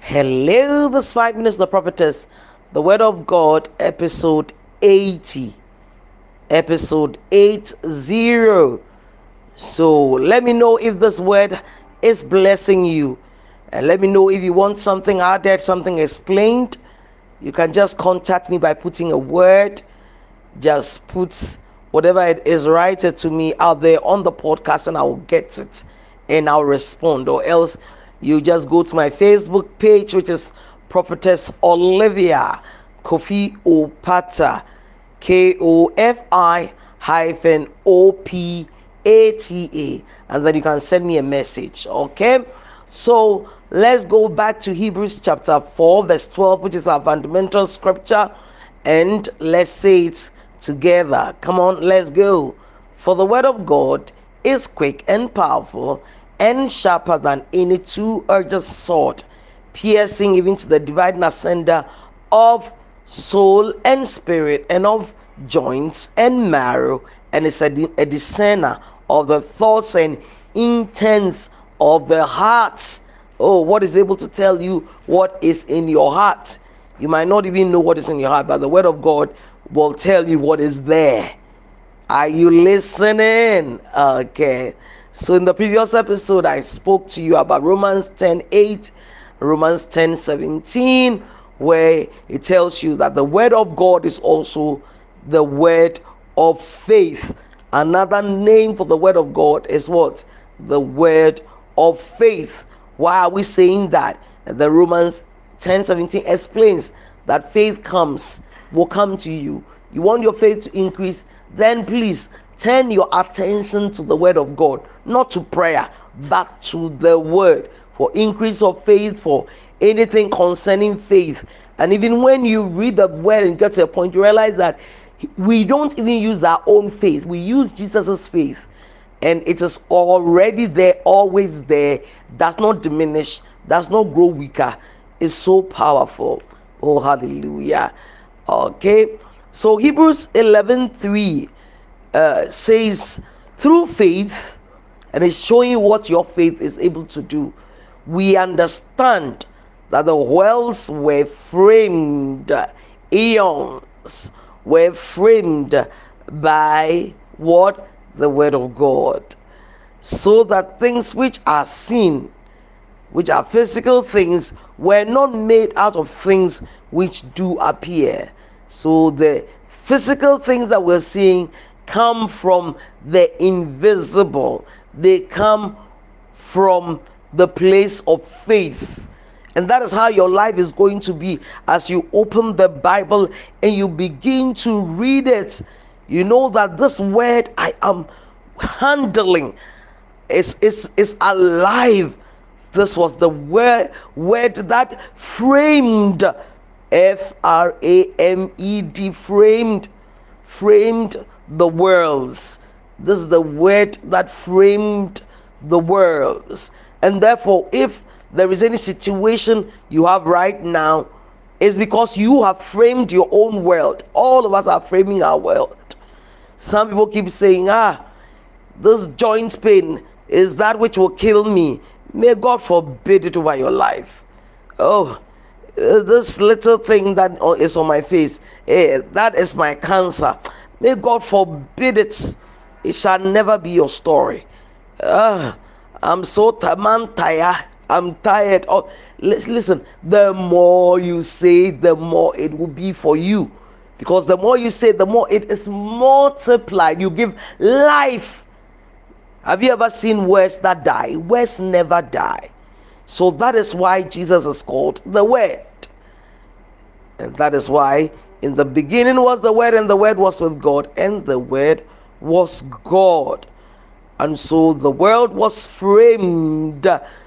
Hello, this 5 minutes the prophetess, the word of God, episode 80, episode 80. So let me know if this word is blessing you, and let me know if you want something added, something explained. You can just contact me by putting a word. Just put whatever it is, write it to me out there on the podcast, and I will get it and I'll respond. Or else you just go to my Facebook page, which is Prophetess Olivia Kofi Opata, KOFI hyphen OPATA, and then you can send me a message. Okay, so let's go back to Hebrews chapter 4 verse 12, which is our fundamental scripture, and let's say it together. Come on, let's go. For the word of God is quick and powerful and sharper than any two-edged sword, piercing even to the dividing asunder of soul and spirit, and of joints and marrow, and is a discerner of the thoughts and intents of the heart. Oh, what is able to tell you what is in your heart? You might not even know what is in your heart, but the word of God will tell you what is there. Are you listening? Okay. So in the previous episode, I spoke to you about Romans 10:8, Romans 10:17, where it tells you that the word of God is also the word of faith. Another name for the word of God is what? The word of faith. Why are we saying that? The Romans 10:17 explains that faith will come to you. You want your faith to increase, then please turn your attention to the word of God, not to prayer, but to the word, for increase of faith, for anything concerning faith. And even when you read the word and get to a point, you realize that we don't even use our own faith, we use Jesus's faith, and it is already there, always there, does not diminish, does not grow weaker. It's so powerful. Oh, hallelujah. Okay, so Hebrews 11:3 says, through faith, and it's showing you what your faith is able to do, we understand that the worlds were framed, eons were framed by what? The word of God, so that things which are seen, which are physical things, were not made out of things which do appear. So the physical things that we're seeing come from the invisible. They come from the place of faith. And that is how your life is going to be as you open the Bible and you begin to read it. You know that this word I am handling is alive. This was the word that framed, FRAMED, framed the worlds. This is the word that framed the worlds. And therefore, if there is any situation you have right now, it's because you have framed your own world. All of us are framing our world. Some people keep saying, this joint pain is that which will kill me. May God forbid it over your life. Oh, this little thing that is on my face, that is my cancer. May God forbid it. It shall never be your story. I'm so tired. I'm tired. Oh, listen, the more you say, the more it will be for you. Because the more you say, the more it is multiplied. You give life. Have you ever seen words that die? Words never die. So that is why Jesus is called the Word. And that is why in the beginning was the Word, and the Word was with God, and the Word was God. And so the world was framed.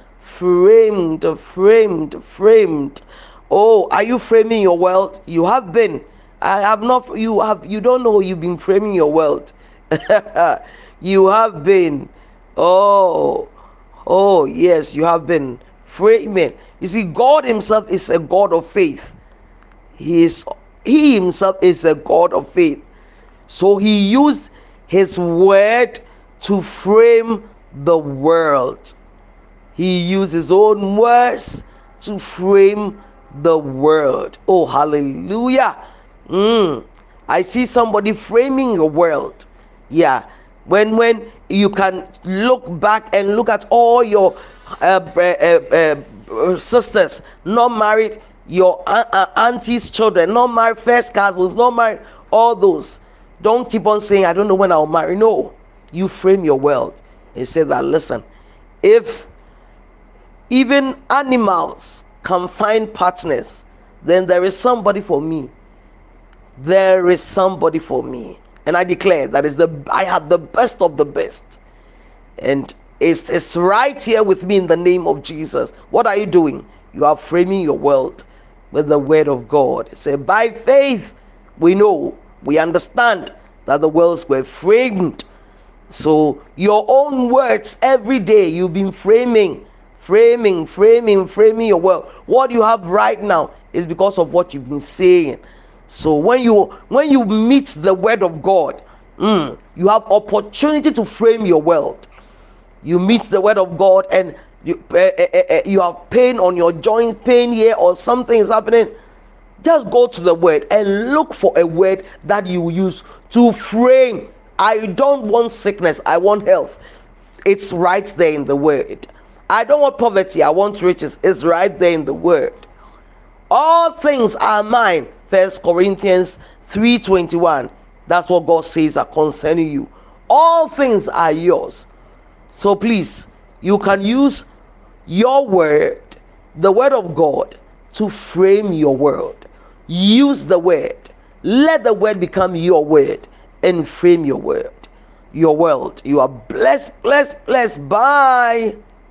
Oh, are you framing your world? You have been. I have not. You don't know you've been framing your world. You have been. Oh, yes, you have been framing. You see, God himself is a God of faith. He himself is a God of faith. So he used his word to frame the world. He used his own words to frame the world. Oh, hallelujah. I see somebody framing a world. Yeah. When you can look back and look at all your sisters not married, your aunties' children not married, first cousins not married, all those. Don't keep on saying, I don't know when I'll marry. No, you frame your world and say that, listen, if even animals can find partners, then there is somebody for me. There is somebody for me. And I declare that I have the best of the best. And it's right here with me in the name of Jesus. What are you doing? You are framing your world with the word of God. Say, by faith, we know, we understand that the worlds were framed. So your own words every day, you've been framing your world. What you have right now is because of what you've been saying. So when you meet the word of God, you have opportunity to frame your world. You meet the word of God and you have pain on your joint, pain here, or something is happening. Just go to the word and look for a word that you use to frame. I don't want sickness, I want health. It's right there in the word. I don't want poverty, I want riches. It's right there in the word. All things are mine. 1 Corinthians 3:21. That's what God says are concerning you. All things are yours. So please, you can use your word, the word of God, to frame your world. Use the word. Let the word become your word and frame your word, your world. You are blessed. Bye.